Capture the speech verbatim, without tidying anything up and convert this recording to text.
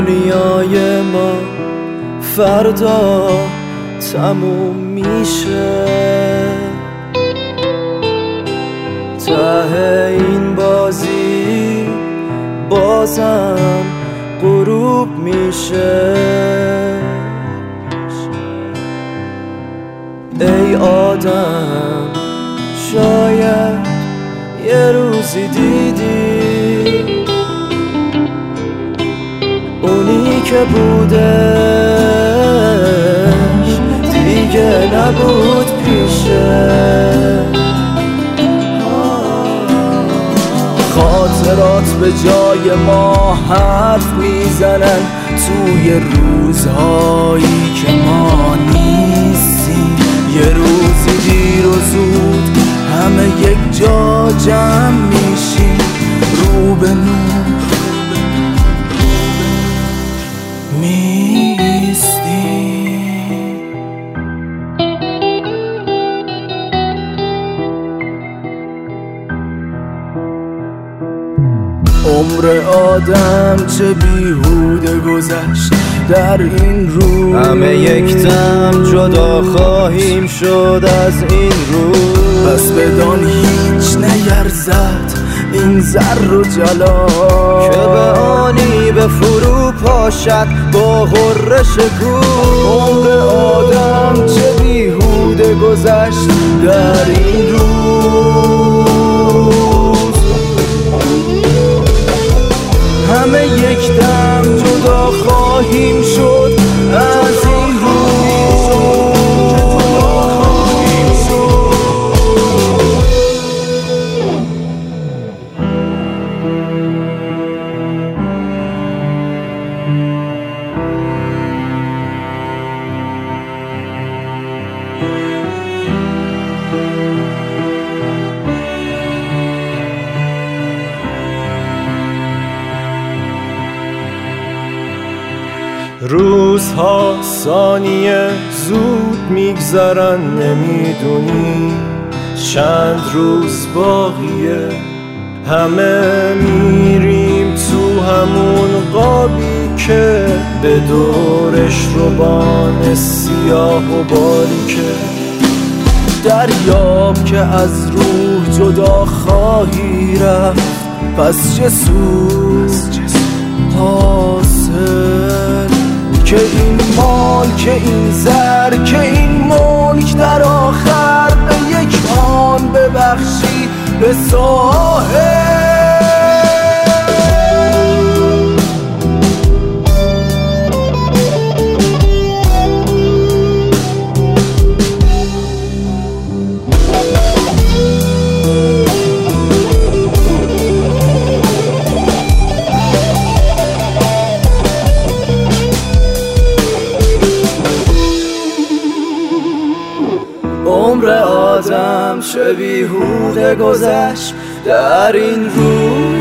دنیای ما فردا تموم میشه، ته این بازی بازم غروب میشه. ای آدم شاید یه روزی دیدی اونی که بودش دیگه نبود پیشه. خاطرات به جای ما حرف میزنن توی روزهایی که ما نیستیم. یه روزی دیر و زود همه یک جا جمع میشیم، رو به نور میستیم. عمر آدم چه بیهوده گذشت در این روز، همه یک دم جدا خواهیم شد از این روز. پس بدان هیچ نیرزد این زر و جلا که به آنی به فرو پاشد با غرش گور. عمر آدم چه بیهوده گذشت در این روز، همه یک دم جدا خواهیم شد از این روز. روزها ثانیه زود میگذرن، نمیدونی چند روز باقیه. همه میریم تو همون قابی که به دورش روبان سیاه و باریکه. دریاب که از روح جدا خواهی رفت، پس چه سود حاصل که این مال، که این زر، که این ملک در آخر به یک آن ببخشی به ساحل. عمر آدم چه بیهوده گذشت در این روز،